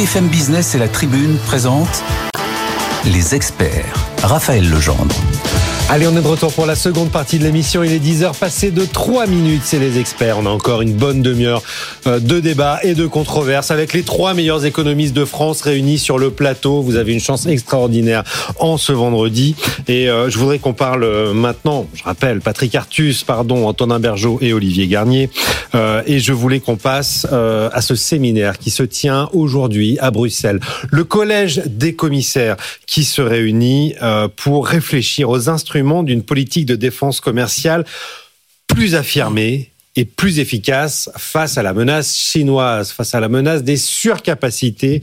BFM Business et la Tribune présentent Les Experts. Raphaël Legendre. Allez, on est de retour pour la seconde partie de l'émission. Il est 10h passé de 3 minutes, c'est Les Experts. On a encore une bonne demi-heure de débats et de controverses avec les 3 meilleurs économistes de France réunis sur le plateau. Vous avez une chance extraordinaire en ce vendredi. Et je voudrais qu'on parle maintenant, je rappelle, Patrick Artus, Antonin Bergeaud et Olivier Garnier. Et je voulais qu'on passe à ce séminaire qui se tient aujourd'hui à Bruxelles. Le collège des commissaires qui se réunit pour réfléchir aux instruments d'une politique de défense commerciale plus affirmée et plus efficace face à la menace chinoise, face à la menace des surcapacités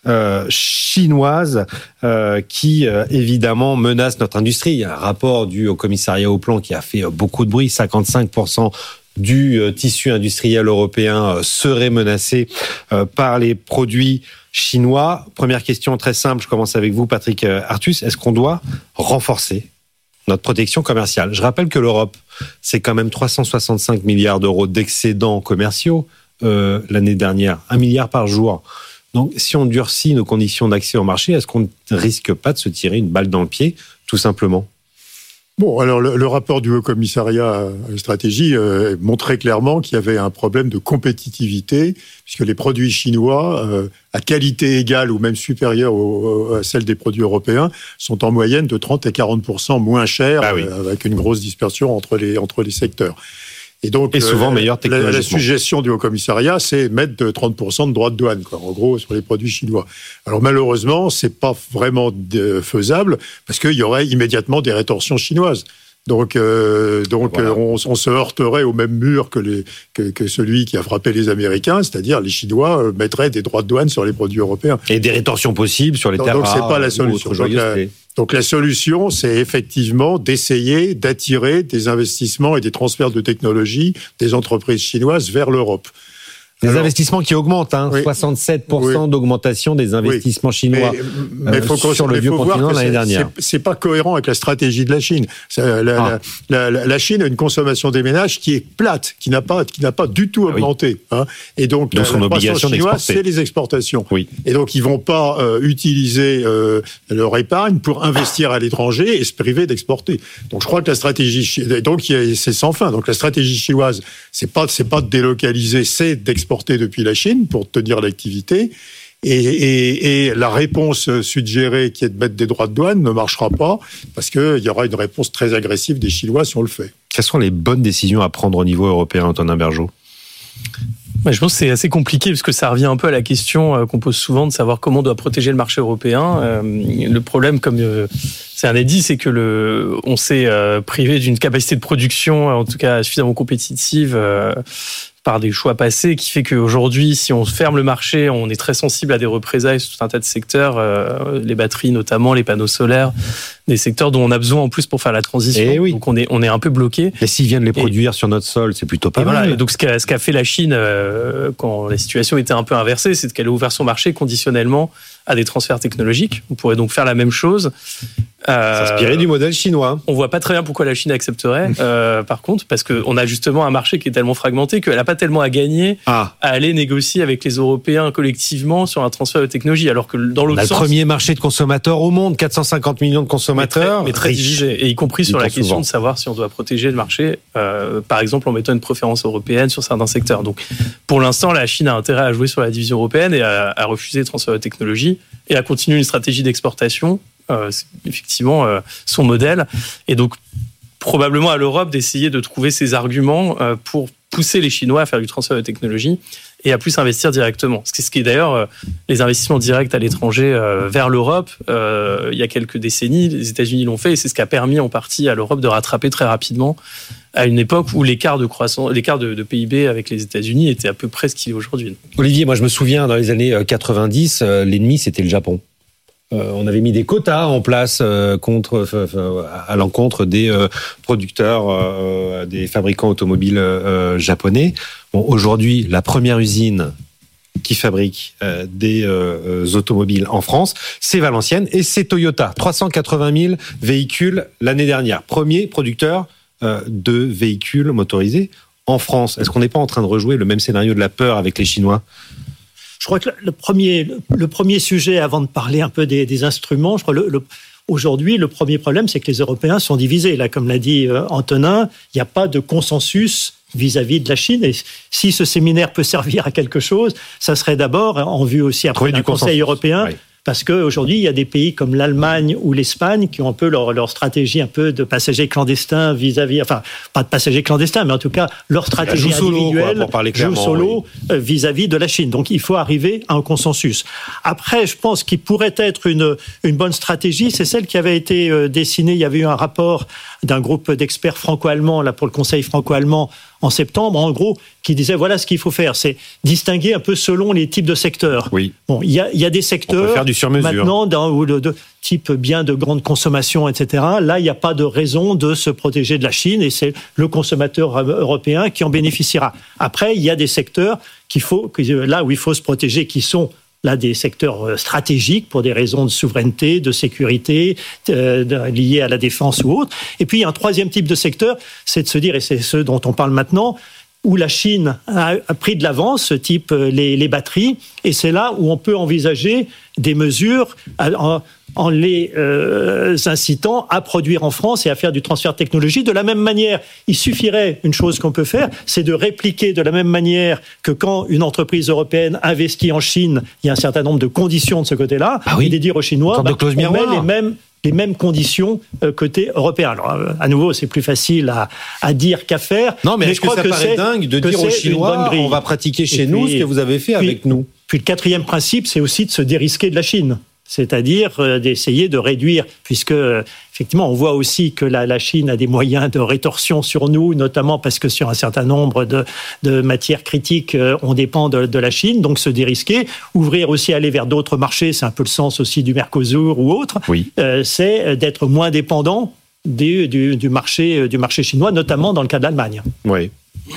chinoises qui évidemment menacent notre industrie. Il y a un rapport du Haut Commissariat au Plan qui a fait beaucoup de bruit, 55% du tissu industriel européen serait menacé par les produits chinois. Première question très simple, je commence avec vous Patrick Artus, est-ce qu'on doit renforcer notre protection commerciale? Je rappelle que l'Europe, c'est quand même 365 milliards d'euros d'excédents commerciaux l'année dernière, 1 milliard par jour. Donc, si on durcit nos conditions d'accès au marché, est-ce qu'on ne risque pas de se tirer une balle dans le pied, tout simplement? Bon, alors le rapport du Haut Commissariat à la stratégie montrait clairement qu'il y avait un problème de compétitivité, puisque les produits chinois, à qualité égale ou même supérieure à celle des produits européens, sont en moyenne de 30 à 40% moins chers, avec une grosse dispersion entre les secteurs. Et donc, souvent meilleure technologiquement. La suggestion du Haut Commissariat, c'est mettre de 30% de droits de douane, en gros, sur les produits chinois. Alors malheureusement, c'est pas vraiment faisable, parce qu'il y aurait immédiatement des rétorsions chinoises. Donc voilà. On se heurterait au même mur que celui qui a frappé les Américains, c'est-à-dire les Chinois mettraient des droits de douane sur les produits européens. Et des rétorsions possibles sur les terres rares. Donc c'est pas la solution. Donc la solution, c'est effectivement d'essayer d'attirer des investissements et des transferts de technologie des entreprises chinoises vers l'Europe. Investissements qui augmentent, oui, 67% d'augmentation des investissements chinois sur le vieux continent l'année dernière. C'est pas cohérent avec la stratégie de la Chine. La Chine a une consommation des ménages qui est plate, qui n'a pas du tout augmenté. Hein. Et donc la croissance chinoise, c'est les exportations. Oui. Et donc ils vont pas utiliser leur épargne pour investir à l'étranger et se priver d'exporter. Donc je crois que la stratégie, c'est sans fin. Donc la stratégie chinoise, c'est pas de délocaliser, c'est d'exporter depuis la Chine pour tenir l'activité. Et la réponse suggérée qui est de mettre des droits de douane ne marchera pas parce qu'il y aura une réponse très agressive des Chinois si on le fait. Quelles sont les bonnes décisions à prendre au niveau européen, Antonin Bergeaud ? Je pense que c'est assez compliqué parce que ça revient un peu à la question qu'on pose souvent de savoir comment on doit protéger le marché européen. Le problème, comme c'est un dit, c'est que on s'est privé d'une capacité de production, en tout cas suffisamment compétitive, par des choix passés, qui fait qu'aujourd'hui, si on ferme le marché, on est très sensible à des représailles sur tout un tas de secteurs, les batteries notamment, les panneaux solaires, des secteurs dont on a besoin en plus pour faire la transition. Oui. Donc on est un peu bloqué. Et s'ils viennent les produire sur notre sol, c'est plutôt pas mal. Voilà. Et donc ce qu'a fait la Chine quand la situation était un peu inversée, c'est qu'elle a ouvert son marché conditionnellement à des transferts technologiques. On pourrait donc faire la même chose. S'inspirer du modèle chinois. On voit pas très bien pourquoi la Chine accepterait, par contre, parce qu'on a justement un marché qui est tellement fragmenté qu'elle n'a pas tellement à gagner à aller négocier avec les Européens collectivement sur un transfert de technologie, alors que dans l'autre sens... le premier marché de consommateurs au monde, 450 millions de consommateurs. Mais très divisé, et y compris sur la question de savoir si on doit protéger le marché, par exemple en mettant une préférence européenne sur certains secteurs. Donc, pour l'instant, la Chine a intérêt à jouer sur la division européenne et à refuser le transfert de technologie et à continuer une stratégie d'exportation. C'est effectivement son modèle, et donc probablement à l'Europe d'essayer de trouver ses arguments pour pousser les Chinois à faire du transfert de technologie et à plus investir directement. Ce qui est d'ailleurs les investissements directs à l'étranger vers l'Europe, il y a quelques décennies, les États-Unis l'ont fait, et c'est ce qui a permis en partie à l'Europe de rattraper très rapidement à une époque où l'écart de croissance, l'écart de PIB avec les États-Unis était à peu près ce qu'il est aujourd'hui. Olivier, moi je me souviens dans les années 90, l'ennemi c'était le Japon. On avait mis des quotas en place à l'encontre des producteurs, des fabricants automobiles japonais. Bon, aujourd'hui, la première usine qui fabrique des automobiles en France, c'est Valenciennes et c'est Toyota. 380 000 véhicules l'année dernière. Premier producteur de véhicules motorisés en France. Est-ce qu'on n'est pas en train de rejouer le même scénario de la peur avec les Chinois ? Je crois que le premier sujet, avant de parler un peu des instruments, je crois aujourd'hui, le premier problème, c'est que les Européens sont divisés. Là, comme l'a dit Antonin, il n'y a pas de consensus vis-à-vis de la Chine. Et si ce séminaire peut servir à quelque chose, ça serait d'abord en vue aussi après du Conseil européen. Oui. Parce qu'aujourd'hui, il y a des pays comme l'Allemagne ou l'Espagne qui ont un peu leur stratégie un peu de passagers clandestins vis-à-vis, enfin, pas de passagers clandestins, mais en tout cas, leur stratégie individuelle joue solo vis-à-vis de la Chine. Donc, il faut arriver à un consensus. Après, je pense qu'il pourrait être une bonne stratégie, c'est celle qui avait été dessinée. Il y avait eu un rapport d'un groupe d'experts franco-allemands, là, pour le Conseil franco-allemand, en septembre, en gros, qui disait voilà ce qu'il faut faire, c'est distinguer un peu selon les types de secteurs. Oui. Bon, il y a des secteurs on peut faire du sur-mesure. Maintenant où de type bien de grande consommation, etc. Là, il n'y a pas de raison de se protéger de la Chine et c'est le consommateur européen qui en bénéficiera. Après, il y a des secteurs là où il faut se protéger, qui sont là des secteurs stratégiques pour des raisons de souveraineté, de sécurité, liées à la défense ou autre. Et puis, il y a un troisième type de secteur, c'est de se dire, et c'est ce dont on parle maintenant, où la Chine a pris de l'avance, type les batteries, et c'est là où on peut envisager des mesures en les incitant à produire en France et à faire du transfert de technologie. De la même manière, il suffirait, une chose qu'on peut faire, c'est de répliquer de la même manière que quand une entreprise européenne investit en Chine, il y a un certain nombre de conditions de ce côté-là, et de dire aux Chinois, on met les mêmes conditions côté européen. Alors, à nouveau, c'est plus facile à dire qu'à faire. Non, mais est-ce que ça paraît dingue de dire aux Chinois, on va pratiquer chez nous ce que vous avez fait avec nous? Puis le quatrième principe, c'est aussi de se dérisquer de la Chine. C'est-à-dire d'essayer de réduire, puisque effectivement, on voit aussi que la Chine a des moyens de rétorsion sur nous, notamment parce que sur un certain nombre de matières critiques, on dépend de la Chine, donc se dérisquer, ouvrir aussi, aller vers d'autres marchés, c'est un peu le sens aussi du Mercosur ou autre, c'est d'être moins dépendant du marché chinois, notamment dans le cas de l'Allemagne. Oui.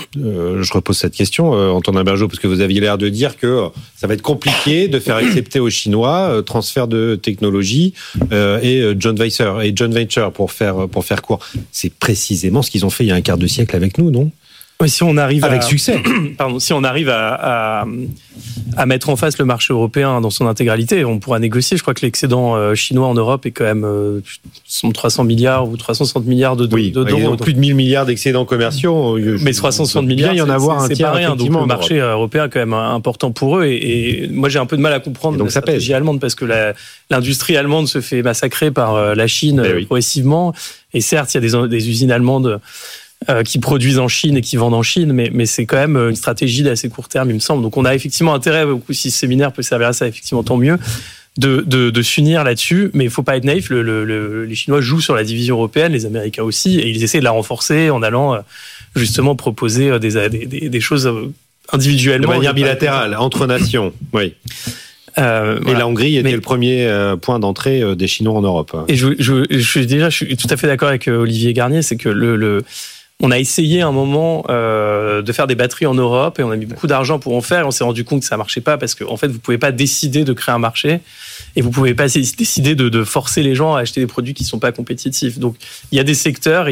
Je repose cette question, Antonin Bergeaud, parce que vous aviez l'air de dire que ça va être compliqué de faire accepter aux Chinois transfert de technologie et joint venture pour faire court. C'est précisément ce qu'ils ont fait il y a un quart de siècle avec nous, non ? Oui, si on arrive avec succès. Si on arrive à mettre en face le marché européen dans son intégralité, on pourra négocier. Je crois que l'excédent chinois en Europe est quand même 300 milliards ou 360 milliards d'euros. Ils ont plus de 1000 milliards d'excédents commerciaux. Mais 360 milliards, il y en a un tiers, pas rien. Donc le marché européen est quand même important pour eux. Et moi, j'ai un peu de mal à comprendre la stratégie allemande parce que l'industrie allemande se fait massacrer par la Chine progressivement. Et certes, il y a des usines allemandes qui produisent en Chine et qui vendent en Chine, mais c'est quand même une stratégie d'assez court terme, il me semble. Donc on a effectivement intérêt, si ce séminaire peut servir à ça, effectivement, tant mieux, de s'unir là-dessus, mais il ne faut pas être naïf, les Chinois jouent sur la division européenne, les Américains aussi, et ils essaient de la renforcer en allant justement proposer des choses individuellement. De manière bilatérale, entre nations, oui. Et la Hongrie était le premier point d'entrée des Chinois en Europe. Et je suis tout à fait d'accord avec Olivier Garnier, c'est que on a essayé un moment de faire des batteries en Europe et on a mis beaucoup d'argent pour en faire et on s'est rendu compte que ça marchait pas parce que en fait vous pouvez pas décider de créer un marché et vous pouvez pas décider de forcer les gens à acheter des produits qui sont pas compétitifs. Donc il y a des secteurs,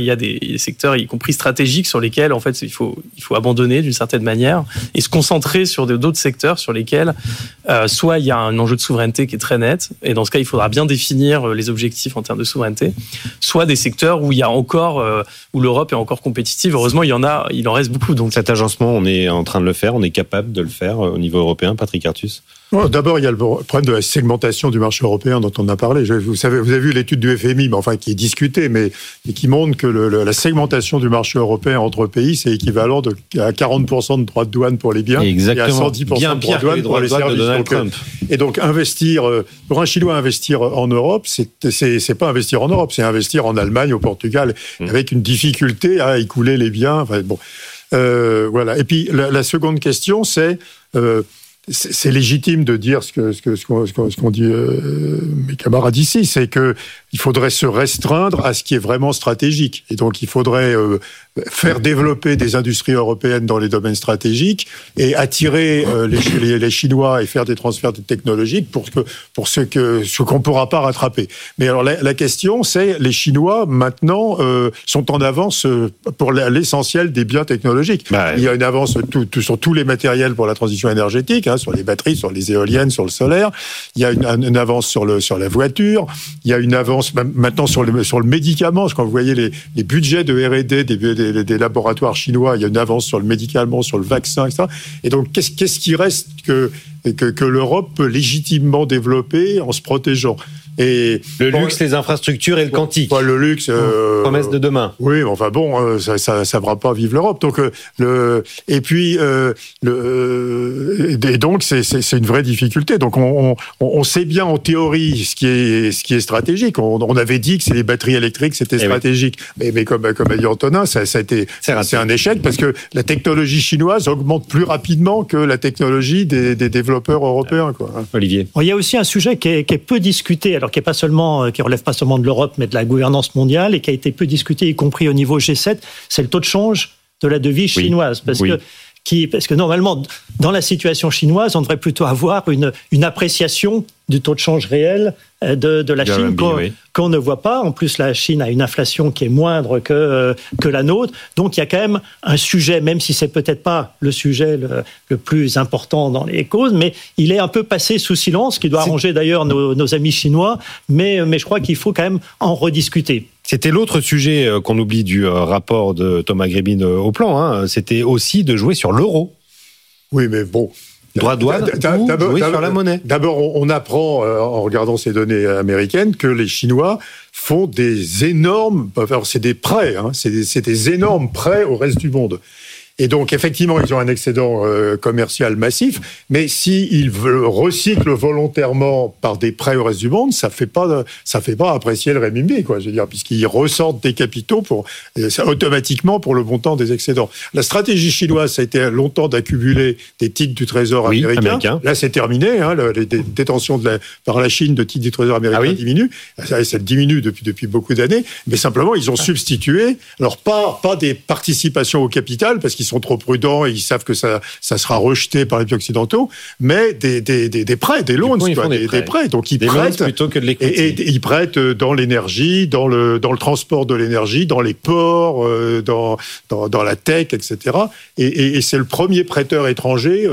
y compris stratégiques sur lesquels en fait il faut abandonner d'une certaine manière et se concentrer sur d'autres secteurs sur lesquels soit il y a un enjeu de souveraineté qui est très net et dans ce cas il faudra bien définir les objectifs en termes de souveraineté, soit des secteurs où il y a encore où l'Europe est encore compétitive. Heureusement, il en reste beaucoup. Donc cet agencement, on est en train de le faire, on est capable de le faire au niveau européen. Patrick Artus. D'abord, il y a le problème de la segmentation du marché européen dont on a parlé. Vous avez vu l'étude du FMI, qui est discutée, mais qui montre que la segmentation du marché européen entre pays, c'est équivalent à 40% de droits de douane pour les biens et à 110% de droits de douane pour les services. Et donc, pour un Chinois investir en Europe, c'est pas investir en Europe, c'est investir en Allemagne, au Portugal, avec une difficulté à écouler les biens. Voilà. Et puis, la seconde question, c'est légitime de dire ce qu'ont dit mes camarades ici, c'est que il faudrait se restreindre à ce qui est vraiment stratégique. Et donc, il faudrait faire développer des industries européennes dans les domaines stratégiques et attirer les Chinois et faire des transferts technologiques pour ce qu'on ne pourra pas rattraper. Mais alors, la question, c'est les Chinois, maintenant, sont en avance pour l'essentiel des biens technologiques. Il y a une avance sur tous les matériels pour la transition énergétique, sur les batteries, sur les éoliennes, sur le solaire. Il y a une avance sur la voiture. Il y a une avance maintenant sur le médicament. Quand vous voyez les budgets de R&D des laboratoires chinois, il y a une avance sur le médicament, sur le vaccin, etc. Et donc, qu'est-ce qui reste que l'Europe peut légitimement développer en se protégeant? Et le luxe, les infrastructures et le quantique. Le luxe. Promesse de demain. Oui, mais enfin bon, ça fera pas vivre l'Europe. Donc et donc c'est une vraie difficulté. Donc on sait bien en théorie ce qui est stratégique. On avait dit que c'est les batteries électriques, c'était stratégique. Oui. Mais comme a dit Antonin, c'est un échec parce que la technologie chinoise augmente plus rapidement que la technologie des développeurs européens, quoi. Olivier. Il y a aussi un sujet qui est peu discuté. Alors qui relève pas seulement de l'Europe, mais de la gouvernance mondiale et qui a été peu discuté, y compris au niveau G7, c'est le taux de change de la devise chinoise. Parce que normalement, dans la situation chinoise, on devrait plutôt avoir une appréciation du taux de change réel de la Chine qu'on ne voit pas. En plus, la Chine a une inflation qui est moindre que la nôtre. Donc, il y a quand même un sujet, même si c'est peut-être pas le sujet le plus important dans les causes, mais il est un peu passé sous silence, ce qui doit arranger d'ailleurs nos amis chinois. Mais je crois qu'il faut quand même en rediscuter. C'était l'autre sujet qu'on oublie du rapport de Thomas Grébin au plan. C'était aussi de jouer sur l'euro. Oui, mais bon. Droit de douane ou sur la monnaie. D'abord, on apprend, en regardant ces données américaines, que les Chinois font des énormes... c'est des prêts, c'est des énormes prêts au reste du monde. Et donc, effectivement, ils ont un excédent commercial massif, mais s'ils recyclent volontairement par des prêts au reste du monde, ça fait pas apprécier le renminbi, quoi. Je veux dire, puisqu'ils ressortent des capitaux automatiquement pour le montant des excédents. La stratégie chinoise, ça a été longtemps d'accumuler des titres du Trésor américain. Là, c'est terminé. Les détentions par la Chine de titres du Trésor américain diminuent. Ça diminue depuis beaucoup d'années, mais simplement, ils ont substitué, alors pas des participations au capital, parce qu'ils sont trop prudents et ils savent que ça sera rejeté par les pays occidentaux, mais des prêts, des loans, des prêts. Donc ils prêtent plutôt que de l'equity. Et ils prêtent dans l'énergie, dans le transport de l'énergie, dans les ports, dans la tech, etc. Et c'est le premier prêteur étranger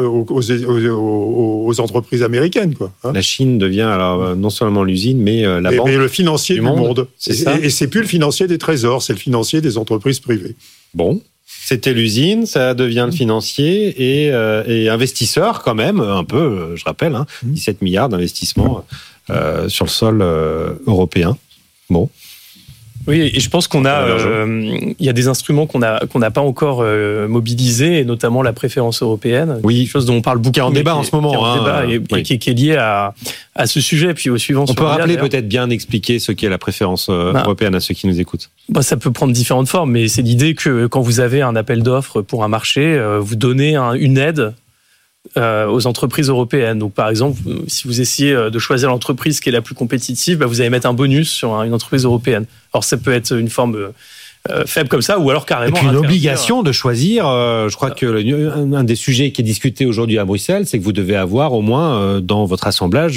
aux entreprises américaines, quoi. La Chine devient alors non seulement l'usine, mais la banque. Mais le financier du monde. C'est ça. Et c'est plus le financier des trésors, c'est le financier des entreprises privées. Bon. C'était l'usine, ça devient le financier et investisseur quand même, un peu, je rappelle, 17 milliards d'investissements sur le sol européen. Bon. Oui, et je pense qu'on il y a des instruments qu'on n'a pas encore mobilisés, et notamment la préférence européenne. Oui. Chose dont on parle beaucoup. Qui est en débat en ce moment. Et qui est lié à ce sujet. Puis au suivant. On peut rappeler peut-être bien expliquer ce qu'est la préférence européenne à ceux qui nous écoutent. Ça peut prendre différentes formes, mais c'est l'idée que quand vous avez un appel d'offres pour un marché, vous donnez une aide aux entreprises européennes. Donc, par exemple, si vous essayez de choisir l'entreprise qui est la plus compétitive, vous allez mettre un bonus sur une entreprise européenne. Alors, ça peut être une forme faible comme ça, ou alors carrément... Et puis une obligation de choisir. Je crois que un des sujets qui est discuté aujourd'hui à Bruxelles, c'est que vous devez avoir au moins dans votre assemblage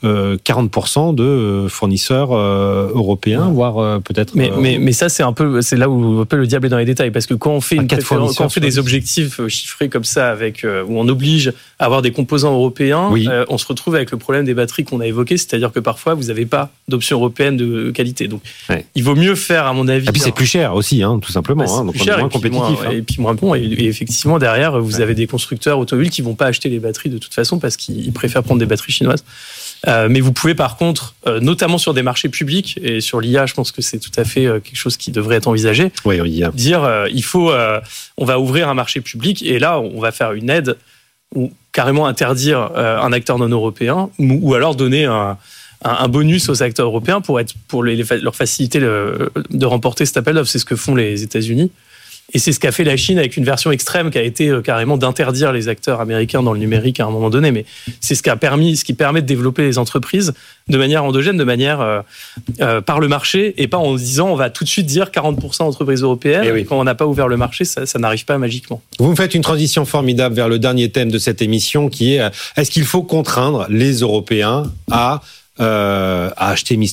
40% de fournisseurs européens, voire peut-être... Mais ça, c'est là où un peu le diable est dans les détails, parce que quand on fait quand on fait des objectifs chiffrés comme ça, où on oblige à avoir des composants européens, on se retrouve avec le problème des batteries qu'on a évoqué, c'est-à-dire que parfois vous n'avez pas d'option européenne de qualité. Donc, il vaut mieux faire, à mon avis... Et puis c'est plus cher aussi, tout simplement. Donc on est moins compétitif. Et puis moins bon. Et effectivement, derrière, vous avez des constructeurs automobiles qui vont pas acheter les batteries de toute façon parce qu'ils préfèrent prendre des batteries chinoises. Mais vous pouvez par contre, notamment sur des marchés publics et sur l'IA, je pense que c'est tout à fait quelque chose qui devrait être envisagé. Dire, on va ouvrir un marché public et là, on va faire une aide ou carrément interdire un acteur non européen ou alors donner un bonus aux acteurs européens pour leur faciliter de remporter cet appel d'offres. C'est ce que font les États-Unis. Et c'est ce qu'a fait la Chine avec une version extrême qui a été carrément d'interdire les acteurs américains dans le numérique à un moment donné. Mais c'est ce qui permet de développer les entreprises de manière endogène, de manière par le marché, et pas en disant on va tout de suite dire 40% d'entreprises européennes. Quand on n'a pas ouvert le marché, ça n'arrive pas magiquement. Vous me faites une transition formidable vers le dernier thème de cette émission qui est est-ce qu'il faut contraindre les Européens à acheter Mistral?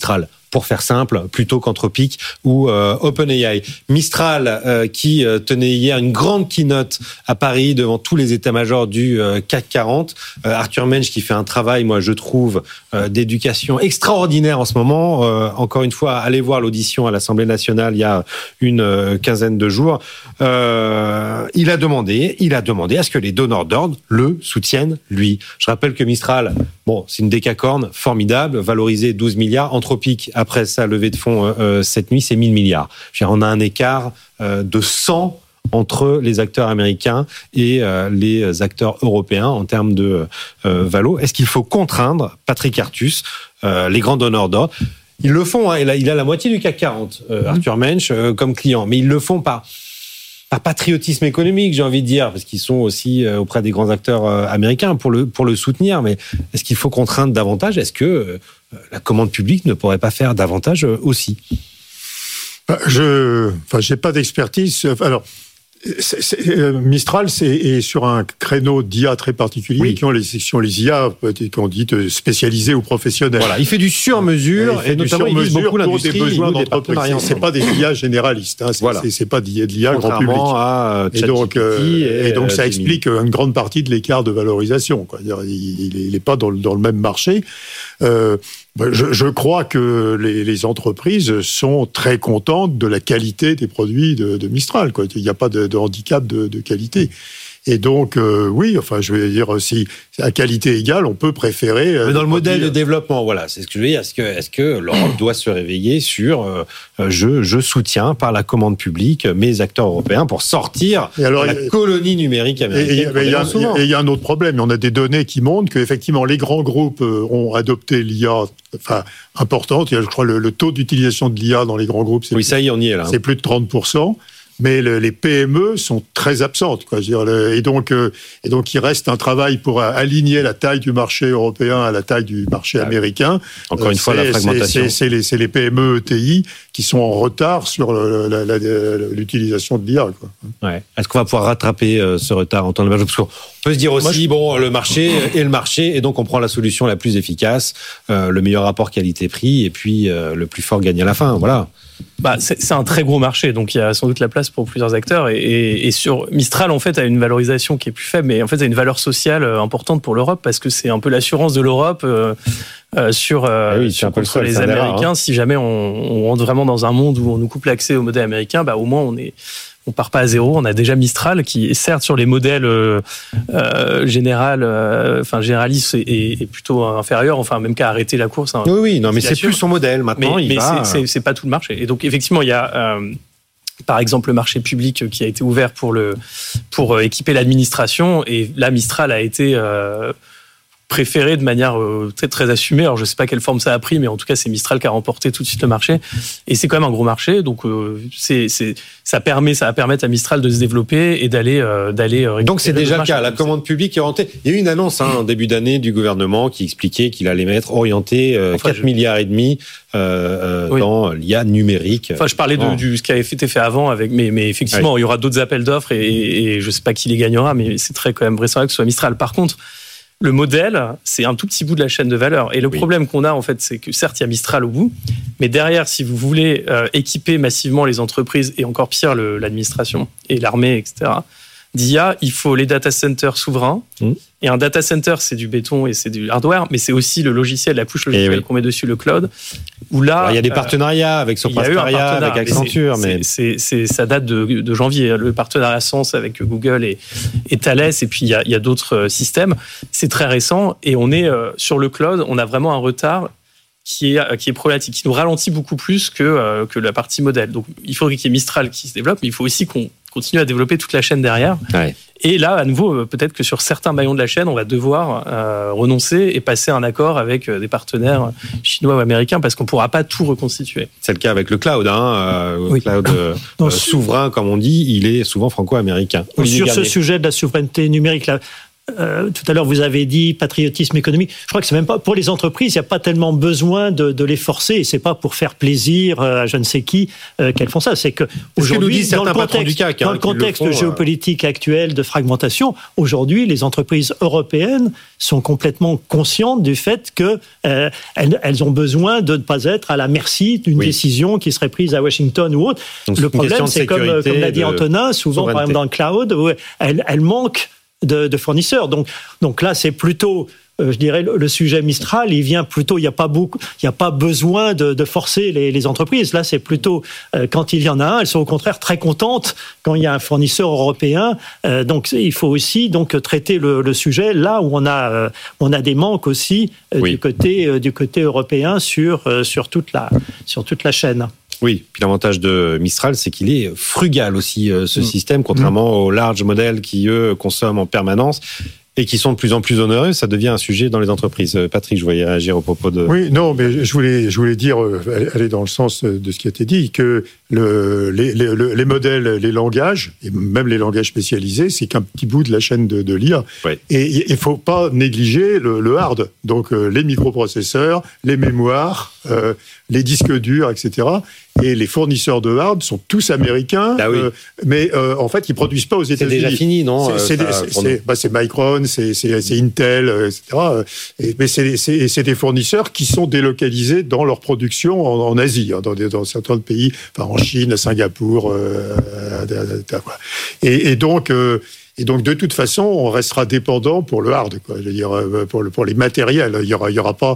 pour faire simple, plutôt qu'Anthropic ou OpenAI. Mistral, qui tenait hier une grande keynote à Paris devant tous les états-majors du CAC 40. Arthur Mensch qui fait un travail, moi je trouve, d'éducation extraordinaire en ce moment. Encore une fois, allez voir l'audition à l'Assemblée nationale il y a une quinzaine de jours. Il a demandé à ce que les donneurs d'ordre le soutiennent, lui. Je rappelle que Mistral, c'est une décacorne formidable, valorisée 12 milliards. Anthropic, après sa levée de fonds cette nuit, c'est 1000 milliards. On a un écart de 100 entre les acteurs américains et les acteurs européens en termes de valo. Est-ce qu'il faut contraindre, Patrick Artus, les grands donneurs d'ordre? Ils le font, hein, il a la moitié du CAC 40, Arthur Mensch, comme client, mais ils le font par patriotisme économique, j'ai envie de dire, parce qu'ils sont aussi auprès des grands acteurs américains pour le soutenir. Mais est-ce qu'il faut contraindre davantage? Est-ce que la commande publique ne pourrait pas faire davantage aussi? J'ai pas d'expertise. Alors, Mistral, est sur un créneau d'IA très particulier, qui ont les IA qu'on dit spécialisées ou professionnelles. Voilà, il fait du sur-mesure, et notamment il vise beaucoup l'industrie pour des besoins d'entreprise. C'est pas des IA généralistes, hein, c'est pas de l'IA grand public. Et donc ça explique une grande partie de l'écart de valorisation, quoi. Il n'est pas dans le même marché. Je crois que les entreprises sont très contentes de la qualité des produits de Mistral, quoi. Il n'y a pas de handicap de qualité. Et donc, je veux dire, si à qualité égale, on peut préférer... Mais dans le modèle de développement, voilà, c'est ce que je veux dire. Est-ce que l'Europe doit se réveiller sur je soutiens par la commande publique mes acteurs européens pour sortir de la colonie numérique américaine? Et il y a un autre problème. On a des données qui montrent qu'effectivement, les grands groupes ont adopté l'IA importante. Je crois le taux d'utilisation de l'IA dans les grands groupes, ça y est, on y est là. C'est plus de 30%. Mais les PME sont très absentes, quoi. Et donc, il reste un travail pour aligner la taille du marché européen à la taille du marché américain. Encore une fois, la fragmentation. C'est les PME ETI qui sont en retard sur l'utilisation de l'IA, quoi. Ouais. Est-ce qu'on va pouvoir rattraper ce retard en temps de marché? Parce qu'on peut se dire aussi, le marché est le marché, et donc on prend la solution la plus efficace, le meilleur rapport qualité-prix, et puis le plus fort gagne à la fin. Voilà. C'est un très gros marché, donc il y a sans doute la place pour plusieurs acteurs. Et sur Mistral, en fait, a une valorisation qui est plus faible, mais en fait, a une valeur sociale importante pour l'Europe, parce que c'est un peu l'assurance de l'Europe sur les Américains. Si jamais on rentre vraiment dans un monde où on nous coupe l'accès au modèle américain, au moins on part pas à zéro. On a déjà Mistral qui, certes, sur les modèles généralistes est plutôt inférieur, même qu'à arrêter la course. Mais c'est plus son modèle maintenant. Mais c'est pas tout le marché. Et donc effectivement, il y a par exemple le marché public qui a été ouvert pour équiper l'administration, et là Mistral a été préféré de manière très, très assumée. Alors, je ne sais pas quelle forme ça a pris, mais en tout cas, c'est Mistral qui a remporté tout de suite le marché. Et c'est quand même un gros marché. Donc, ça va permettre à Mistral de se développer et d'aller. Donc, c'est déjà le cas. La commande publique est orientée. Il y a eu une annonce en début d'année du gouvernement qui expliquait qu'il allait orienter 4 milliards et demi dans l'IA numérique. Je parlais de ce qui avait été fait avant, mais effectivement, il y aura d'autres appels d'offres et je ne sais pas qui les gagnera, mais c'est très quand même vraisemblable que ce soit Mistral. Par contre, le modèle, c'est un tout petit bout de la chaîne de valeur. Et le problème qu'on a, en fait, c'est que certes, il y a Mistral au bout, mais derrière, si vous voulez équiper massivement les entreprises, et encore pire, l'administration et l'armée, etc., d'IA, il faut les data centers souverains. Et un data center, c'est du béton et c'est du hardware, mais c'est aussi le logiciel, la couche logicielle qu'on met dessus, le cloud. Où là, alors, il y a des partenariats avec Soprasteria, avec Accenture. Ça date de janvier, le partenariat Sens avec Google et Thales, et puis il y a d'autres systèmes. C'est très récent, et on est sur le cloud, on a vraiment un retard qui est problématique, qui nous ralentit beaucoup plus que la partie modèle. Donc il faudrait qu'il y ait Mistral qui se développe, mais il faut aussi qu'on continue à développer toute la chaîne derrière. Ouais. Et là, à nouveau, peut-être que sur certains maillons de la chaîne, on va devoir renoncer et passer un accord avec des partenaires chinois ou américains, parce qu'on ne pourra pas tout reconstituer. C'est le cas avec le cloud. Le cloud souverain, comme on dit, il est souvent franco-américain. Sur ce sujet de la souveraineté numérique, là, tout à l'heure, vous avez dit patriotisme économique. Je crois que c'est même pas pour les entreprises. Il n'y a pas tellement besoin de les forcer. Et c'est pas pour faire plaisir à je ne sais qui qu'elles font ça. C'est que aujourd'hui, dans le contexte géopolitique actuel de fragmentation, aujourd'hui, les entreprises européennes sont complètement conscientes du fait que elles ont besoin de ne pas être à la merci d'une décision qui serait prise à Washington ou autre. Donc, le problème, c'est comme l'a dit Antonin, souvent, par exemple, dans le cloud, où elles manquent de fournisseurs. Donc là, c'est plutôt, je dirais, le sujet Mistral, il vient plutôt, il n'y a pas besoin de forcer les entreprises. Là, c'est plutôt, quand il y en a un, elles sont au contraire très contentes quand il y a un fournisseur européen. Donc, il faut aussi traiter le sujet là où on a des manques aussi du côté européen sur toute la chaîne. Oui, puis l'avantage de Mistral, c'est qu'il est frugal aussi, ce système, contrairement aux large modèles qui, eux, consomment en permanence et qui sont de plus en plus onéreux. Ça devient un sujet dans les entreprises. Patrick, je voyais réagir au propos de... Oui, non, mais je voulais dire, aller dans le sens de ce qui a été dit, que les modèles, les langages, et même les langages spécialisés, c'est qu'un petit bout de la chaîne de l'IA. Ouais. Et il ne faut pas négliger le hard, donc les microprocesseurs, les mémoires, les disques durs, etc. Et les fournisseurs de hard sont tous américains, mais en fait, ils ne produisent pas aux États-Unis. C'est déjà fini, non? C'est Micron, c'est Intel, etc. Mais c'est des fournisseurs qui sont délocalisés dans leur production en Asie, dans certains pays, enfin en Chine, à Singapour. Et donc, de toute façon, on restera dépendant pour le hard, quoi. Je veux dire, pour les matériels. Il y aura pas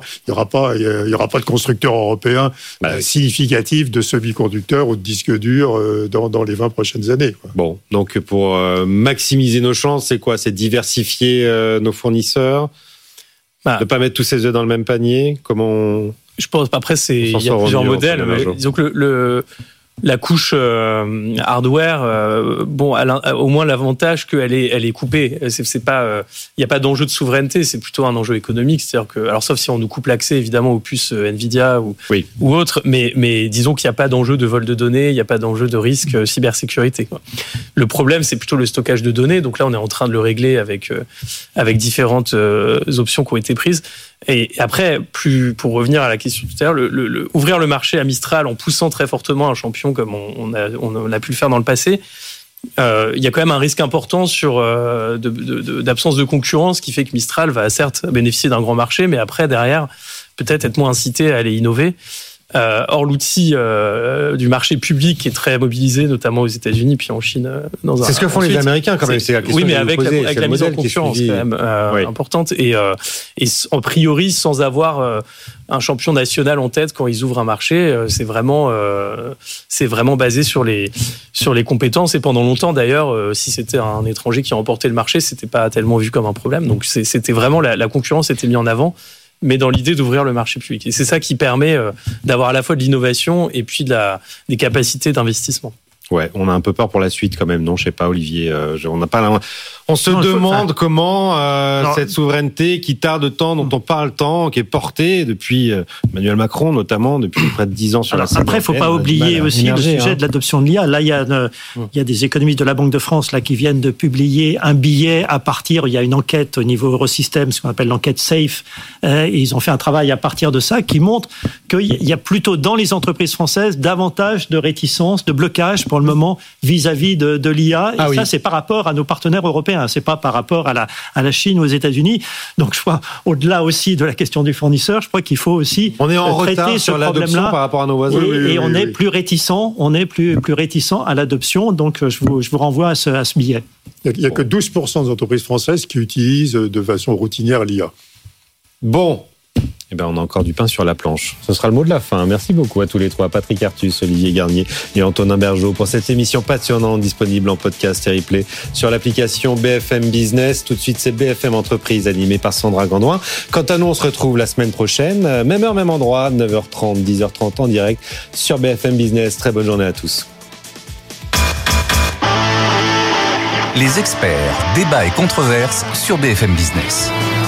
de constructeur européen significatif de semi-conducteurs ou de disques durs dans les 20 prochaines années, quoi. Bon, donc pour maximiser nos chances, c'est quoi? C'est diversifier nos fournisseurs, ne pas mettre tous ses œufs dans le même panier. Comment Je pense. Après, il y a plusieurs modèles. Mais disons que la couche hardware, elle a au moins l'avantage qu'elle est coupée. C'est pas, il y a pas d'enjeu de souveraineté, c'est plutôt un enjeu économique. C'est-à-dire que, alors sauf si on nous coupe l'accès évidemment aux puces Nvidia ou autres, mais disons qu'il n'y a pas d'enjeu de vol de données, il n'y a pas d'enjeu de risque cybersécurité, quoi. Le problème, c'est plutôt le stockage de données. Donc là, on est en train de le régler avec différentes options qui ont été prises. Et après, pour revenir à la question tout à l'heure, ouvrir le marché à Mistral en poussant très fortement un champion comme on a pu le faire dans le passé, il y a quand même un risque important d'absence de concurrence qui fait que Mistral va certes bénéficier d'un grand marché, mais après, derrière, peut-être être moins incité à aller innover. Or, l'outil du marché public est très mobilisé, notamment aux États-Unis puis en Chine. C'est ce que font les Américains quand même. C'est la question. Oui, mais avec la mise en concurrence quand même importante et en priori sans avoir un champion national en tête quand ils ouvrent un marché. C'est vraiment basé sur les compétences. Et pendant longtemps d'ailleurs, si c'était un étranger qui remportait le marché, c'était pas tellement vu comme un problème. Donc c'était vraiment la concurrence était mise en avant, mais dans l'idée d'ouvrir le marché public. Et c'est ça qui permet d'avoir à la fois de l'innovation et puis des capacités d'investissement. Ouais, on a un peu peur pour la suite quand même, non? Je sais pas, Olivier. On se demande comment cette souveraineté qui tarde tant, dont on parle tant, qui est portée depuis Emmanuel Macron notamment, depuis près de 10 ans sur la scène. Après, il faut pas oublier aussi le sujet de l'adoption de l'IA. Là, il y a des économistes de la Banque de France là qui viennent de publier un billet à partir. Il y a une enquête au niveau Eurosystème, ce qu'on appelle l'enquête SAFE. Et ils ont fait un travail à partir de ça qui montre qu'il y a plutôt dans les entreprises françaises davantage de réticence, de blocage pour le moment vis-à-vis de l'IA. Et ça, c'est par rapport à nos partenaires européens. C'est pas par rapport à la Chine ou aux États-Unis. Donc, je crois, au-delà aussi de la question du fournisseur, je crois qu'il faut aussi on est en retard sur l'adoption par rapport à nos voisins. Et on est plus réticent. On est plus réticent à l'adoption. Donc, je vous renvoie à ce billet. Il n'y a que 12% des entreprises françaises qui utilisent de façon routinière l'IA. Bon. Eh ben, on a encore du pain sur la planche. Ce sera le mot de la fin. Merci beaucoup à tous les trois, Patrick Artus, Olivier Garnier et Antonin Bergeaud, pour cette émission passionnante disponible en podcast et replay sur l'application BFM Business. Tout de suite, c'est BFM Entreprise animé par Sandra Gandoin. Quant à nous, on se retrouve la semaine prochaine, même heure, même endroit, 9h30, 10h30 en direct sur BFM Business. Très bonne journée à tous. Les experts, débats et controverses sur BFM Business.